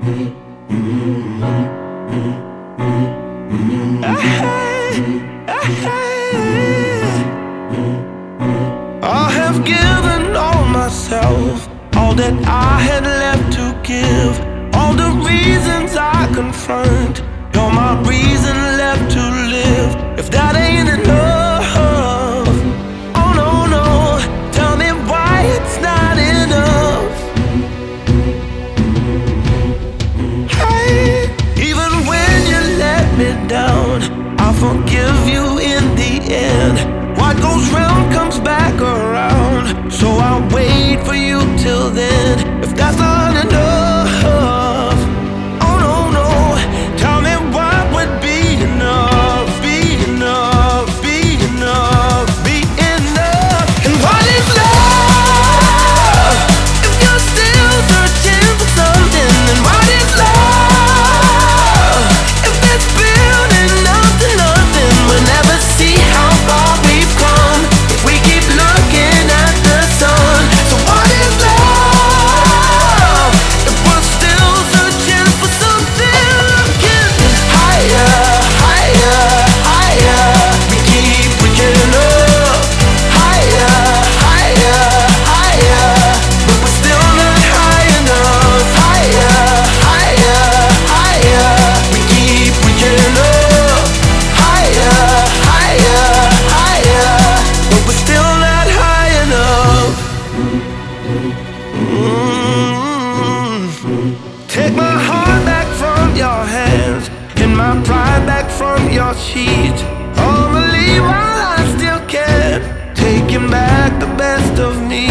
I have given all myself, all that I had left to give, all the reasons I confront. You're my reason left to live. If that ain't enough, oh no, no, tell me why it's not enough. Hey, even when you let me down, I'll forgive you in the end. What goes round comes back around, so I'll wait for you till then. If that's not enough, oh no, no, tell me what would be enough, be enough, be enough, be enough. And what is love if you're still searching for something? And what is love if it's building up to nothing? We'll never see how far we've come if we keep looking at the sun. So what is love if we're still searching for something? Looking higher, higher, higher. We keep reaching up. Higher, higher, higher. But we're still not high enough. Higher, higher, higher. We keep reaching up. Higher, higher, higher. But we're still not high enough. Take my heart back from your hands, and my pride back from your sheets. Only while I still can, taking back the best of me.